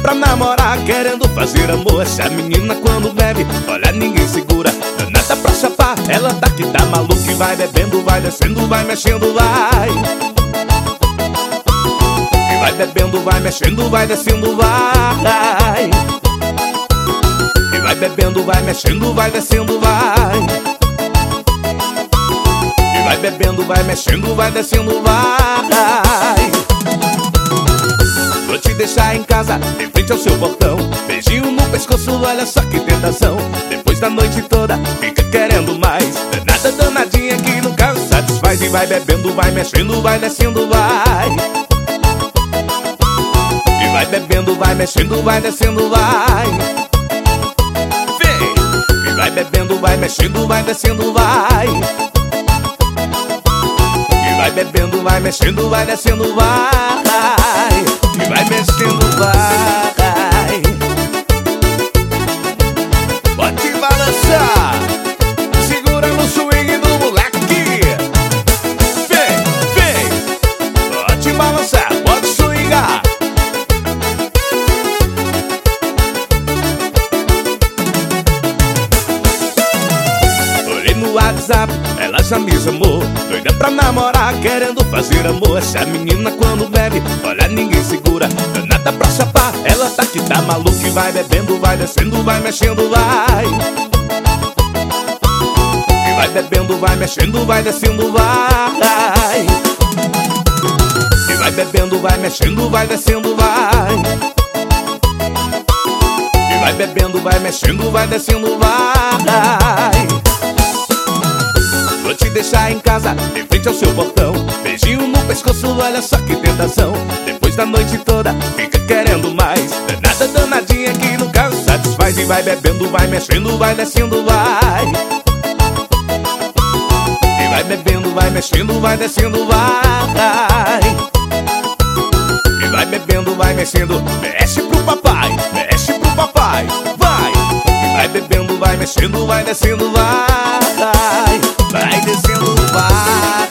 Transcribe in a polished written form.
pra namorar, querendo fazer amor. Essa menina quando bebe, olha, ninguém segura. Nada pra chapar, ela tá que tá maluca. E vai bebendo, vai descendo, vai mexendo, vai. E vai bebendo, vai mexendo, vai descendo, vai. E vai bebendo, vai mexendo, vai descendo, vai. E vai bebendo, vai mexendo, vai descendo, vai. Vou te deixar em casa, em frente ao seu portão. Beijinho no pescoço, olha só que tentação. Depois da noite toda, fica querendo mais. Danada, danadinha que nunca satisfaz. E vai bebendo, vai mexendo, vai descendo, vai. E vai bebendo, vai mexendo, vai descendo, vai. Vem! E vai bebendo, vai mexendo, vai descendo, vai. E vai bebendo, vai mexendo, vai descendo, vai. E vai mexendo, vai. Pode balançar. Segura no swing do moleque. Vem, vem. Pode balançar, pode swingar. Olhei no WhatsApp, ela já me chamou. Doida pra namorar, querendo fazer amor. Essa menina quando bebe, olha, ninguém segura. Nada pra chapar, ela tá que tá maluca. E vai bebendo, vai descendo, vai mexendo, vai. E vai bebendo, vai mexendo, vai descendo, vai. E vai bebendo, vai mexendo, vai descendo, vai. E vai bebendo, vai mexendo, vai descendo, vai. Vou te deixar em casa, em frente ao seu portão. Beijinho no pescoço, olha só que tentação. Depois da noite toda, fica querendo mais. Danada, danadinha que nunca satisfaz. E vai bebendo, vai mexendo, vai descendo, vai. E vai bebendo, vai mexendo, vai descendo, vai. E vai bebendo, vai mexendo. Mexe pro papai, mexe pro papai, vai. E vai bebendo, vai mexendo, vai descendo, vai. Vai descendo, vai.